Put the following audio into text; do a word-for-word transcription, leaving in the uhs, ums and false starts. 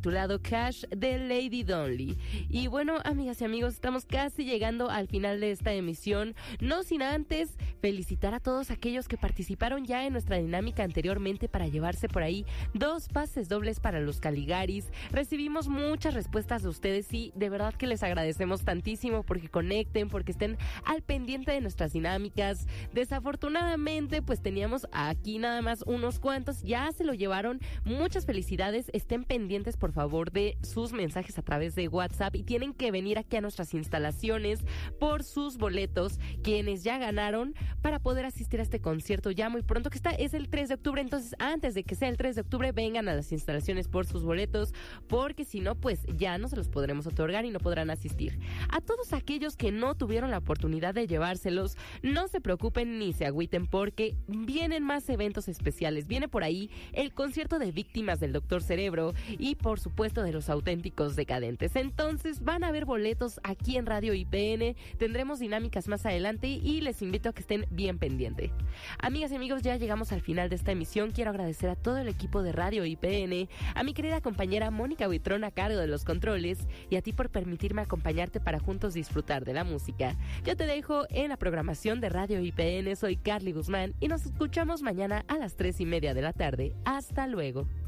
titulado Cash de Lady Donley. Y bueno, amigas y amigos, estamos casi llegando al final de esta emisión, no sin antes felicitar a todos aquellos que participaron ya en nuestra dinámica anteriormente para llevarse por ahí dos pases dobles para los Caligaris. Recibimos muchas respuestas de ustedes y de verdad que les agradecemos tantísimo porque conecten, porque estén al pendiente de nuestras dinámicas. Desafortunadamente, pues teníamos aquí nada más unos cuantos, ya se lo llevaron. Muchas felicidades, estén pendientes por favor de sus mensajes a través de WhatsApp y tienen que venir aquí a nuestras instalaciones por sus boletos, quienes ya ganaron, para poder asistir a este concierto ya muy pronto, que está es el tres de octubre, entonces antes de que sea el tres de octubre vengan a las instalaciones por sus boletos, porque si no pues ya no se los podremos otorgar y no podrán asistir. A todos aquellos que no tuvieron la oportunidad de llevárselos, no se preocupen ni se agüiten porque vienen más eventos especiales. Viene por ahí el concierto de Víctimas del Doctor Cerebro y por supuesto de Los Auténticos Decadentes. Entonces van a haber boletos aquí en Radio I P N, tendremos dinámicas más adelante y les invito a que estén bien pendientes. Amigas y amigos, ya llegamos al final de esta emisión. Quiero agradecer a todo el equipo de Radio I P N, a mi querida compañera Mónica Buitrón a cargo de los controles y a ti por permitirme acompañarte para juntos disfrutar de la música. Yo te dejo en la programación de Radio I P N, soy Carly Guzmán y nos escuchamos mañana a las tres y media de la tarde. Hasta luego.